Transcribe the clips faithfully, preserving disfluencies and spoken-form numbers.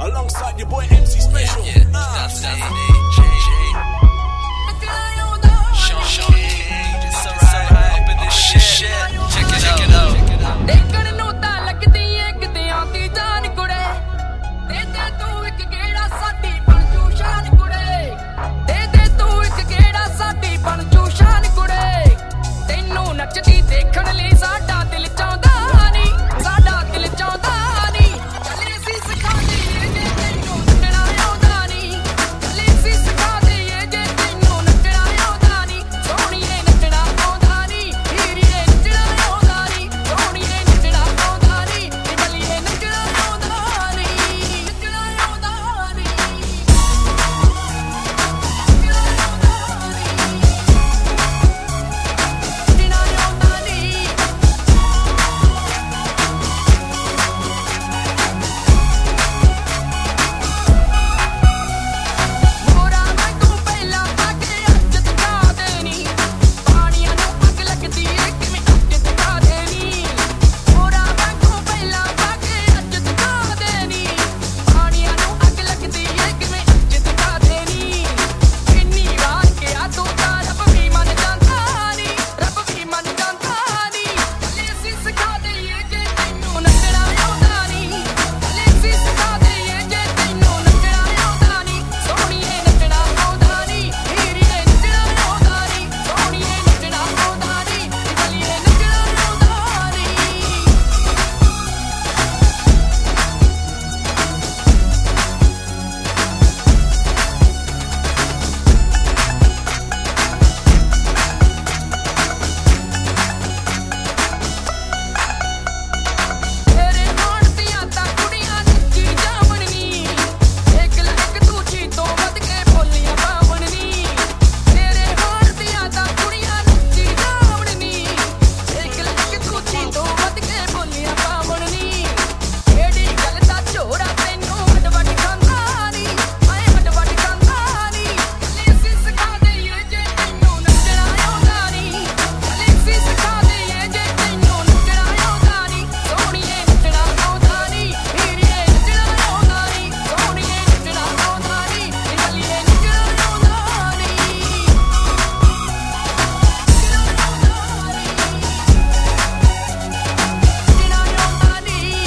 alongside your boy M C Special. Yeah, yeah. Uh, two thousand eight, J J. Sean, Sean King, it's alright. Up in this shit, shit. Check it out, check it out. ਦੇਖਣ ਨੂੰ ਤਾਂ ਲੱਗਦੀ ਏ ਕਿਤੇ ਆਉਂਦੀ ਜਾਨ ਕੁੜੇ ਦੇ ਦੇ ਤੂੰ ਇੱਕ ਗੇੜਾ ਸਾਡੀ ਬਣ ਜੂ ਸ਼ਾਨ ਕੁੜੇ ਦੇ ਦੇ ਤੂੰ ਇੱਕ ਗੇੜਾ ਸਾਡੀ ਬਣ ਜੂ ਸ਼ਾਨ ਕੁੜੇ ਤੈਨੂੰ ਨੱਚਦੀ ਦੇਖਣ ਲਈ ਸਾਡਾ ਦਿਲ ਚਾਹੁੰਦਾ ਨੀ ਸਾਡਾ ਦਿਲ ਚਾਹੁੰਦਾ ਨੀ ਚੱਲੇ ਸੀ ਸਿਖਾ ਦਈਏ ਜੇ ਤੈਨੂੰ ਨੱਚਣਾ ਆਉਂਦਾ ਨੀ ਚੱਲੇ ਸੀ ਸਿਖਾ ਦਈਏ ਜੇ ਤੈਨੂੰ ਨੱਚਣਾ ਆਉਂਦਾ ਨੀ ਸੋਹਣੀਏ ਨੱਚਣਾ ਆਉਂਦਾ ਨੀ ਹੀਰੀਏ ਨੱਚਣਾ ਆਉਂਦਾ ਨੀ ਸੋਹਣੀਏ ਨੱਚਣਾ ਆਉਂਦਾ ਨੀ ਚੱਲੀਏ ਨੱਚਣਾ ਆਉਂਦਾ ਨੀ ਨੱਚਣਾ ਆਉਂਦਾ ਨੀ ਮੋਰਾ ਮੈਂ ਤੂੰ ਪਹਿਲਾਂ ਪਾਕੇ ਅੱਜ ਦਿਖਾ ਦੇਣੀ ਪਾਣੀਆਂ ਨੂੰ ਅੱਗ ਲੱਗਦੀ ਏ ਕਿਵੇਂ ਅੱਜ ਦਿਖਾ ਦੇਣੀ ਮੋਰਾ ਮੈਂ ਤੂੰ ਪਹਿਲਾਂ ਪਾਕੇ ਅੱਜ ਦਿਖਾ ਦੇਣੀ ਪਾਣੀਆਂ ਨੂੰ ਅੱਗ ਲੱਗਦੀ ਏ ਕਿਵੇਂ ਅੱਜ ਦਿਖਾ ਦੇਣੀ ਇੰਨੀ ਵਾਰ ਕਿਹਾ ਤੂੰ ਤਾਂ ਰੱਬ ਵੀ ਮੰਨ ਜਾਂਦਾ ਨੀ ਰੱਬ ਵੀ ਮੰਨ ਜਾਂਦਾ ਨੀ ਚੱਲੇ ਅਸੀਂ ਸਿਖਾ ਦਈਏ ਜੇ ਤੈਨੂੰ ਨੱਚਣਾ ਆਉਂਦਾ ਨੀ ਚੱਲੇ ਅਸੀਂ ਸਿਖਾ ਦਈਏ ਜੇ ਤੈਨੂੰ ਨੱਚਣਾ ਆਉਂਦਾ ਨੀ ਸੋਹਣੀਏ ਨੱਚਣਾ ਆਉਂਦਾ ਨੀ ਹੀਰੀਏ ਨੱਚਣਾ ਆਉਂਦਾ ਨੀ ਸੋਹਣੀਏ ਨੱਚਣਾ ਆਉਂਦਾ ਨੀ ਚੱਲੀਏ ਨੱਚਣਾ ਆਉਂਦਾ ਨੀ ਤੇਰੇ ਹੋਣ ਦੀਆਂ ਤਾਂ ਕੁੜੀਆਂ ਨੱਚੀ ਜਾਵਣ ਨੀ ਇੱਕ ਲੱਕ ਦੂਜੀ ਤੋਂ ਵੱਧ ਕੇ ਬੋਲੀਆਂ ਪਾਵਣ ਨੀ ਤੇਰੇ ਹੋਣ ਦੀਆਂ ਤਾਂ ਕੁੜੀਆਂ ਨੱਚੀ ਜਾਵਣ ਨੀ ਇੱਕ ਲੱਕ ਦੂਜੀ ਤੋਂ ਵੱਧ ਕੇ ਬੋਲੀਆਂ ਪਾਵਣ ਨੀ ਕਿਹੜੀ ਗੱਲ ਦਾ ਝੋਰਾ ਤੈਨੂੰ ਵੱਡ ਵੱਡ ਖਾਂਦਾ ਨੀ ਆਏ ਵੱਡ ਵੱਡ ਖਾਂਦਾ ਨੀ ਚੱਲੇ ਅਸੀਂ ਸਿਖਾ ਦਈਏ ਜੇ ਤੈਨੂੰ ਨੱਚਣਾ ਆਉਂਦਾ ਨੀ ਚੱਲੇ ਅਸੀਂ ਸਿਖਾ ਦਈਏ ਜੇ ਤੈਨੂੰ ਨੱਚਣਾ ਆਉਂਦਾ ਨੀ ਸੋਹਣੀਏ ਨੱਚਣਾ ਆਉਂਦਾ ਨੀ ਹੀਰੀਏ ਨੱਚਣਾ ਆਉਂਦਾ ਨੀ ਸੋਹਣੀਏ ਨੱਚਣਾ ਆਉਂਦਾ ਨੀ ਚੱਲੀਏ ਨੱਚਣਾ ਆਉਂਦਾ ਨੀ ਨੱਚਣਾ ਆਉਂਦਾ ਨੀ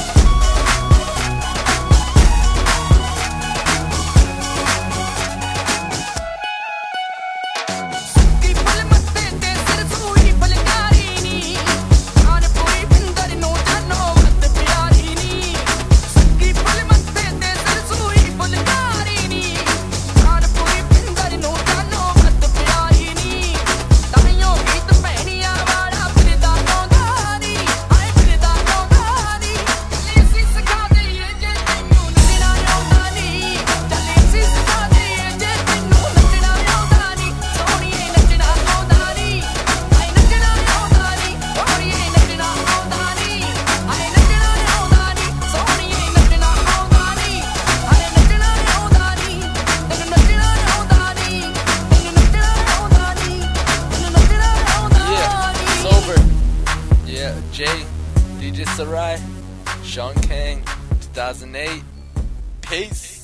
ਕੀ ਫਲ ਮੱਤੇ ਤੇ ਸਿਰ ਸੂਈ ਫਲਕਾਰੀ ਨੀ ਕਾਨਪੁਰੀ ਬਿੰਦਰ ਨੂੰ ਜਾਨੋ ਵੱਧ ਪਿਆਰੀ ਨੀ ਕੀ ਫਲ ਮੱਤੇ ਤੇ ਸਿਰ ਸੂਈ ਫਲਕਾਰੀ ਨੀ ਕਾਨਪੁਰੀ ਬਿੰਦਰ ਨੂੰ ਜਾਨੋ ਵੱਧ ਪਿਆਰੀ ਨੀ ਤਾਈਓ ਗੀਤ ਭੈਣੀਆਂ ਵਾਲਾ ਫਿਰਦਾ ਗਾਉਂਦਾ ਨੀ ਆਏ ਫਿਰਦਾ ਗਾਉਂਦਾ ਨੀ ਚੱਲੇ ਅਸੀਂ ਸਿਖਾ ਦਈਏ ਜੇ ਤੈਨੂੰ ਨੱਚਣਾ ਆਉਂਦਾ ਨੀ ਚੱਲੇ ਅਸੀਂ ਸਿਖਾ ਦਈਏ ਜੇ ਤੈਨੂੰ ਨੱਚਣਾ ਆਉਂਦਾ ਨੀ ਸੋਹਣੀਏ ਨੱਚਣਾ ਆਉਂਦਾ ਨੀ ਆਏ ਨੱਚਣਾ ਆਉਂਦਾ ਨੀ ਸੋਹਣੀਏ ਨੱਚਣਾ ਆਉਂਦਾ ਨੀ ਆਏ ਨੱਚਣਾ ਆਉਂਦਾ ਨੀ ਸੋਹਣੀਏ ਨੱਚਣਾ ਆਉਂਦਾ ਨੀ ਆਏ ਨੱਚਣਾ ਆਉਂਦਾ ਨੀ ਤੈਨੂੰ ਨੱਚਣਾ ਆਉਂਦਾ ਨੀ ਤੈਨੂੰ ਨੱਚਣਾ ਆਉਂਦਾ ਨੀ ਤੈਨੂੰ ਨੱਚਣਾ ਆਉਂਦਾ Yeah, ਨੀ it's over. Yeah, Jay, D J Sarai, Sean King, two thousand eight. Peace.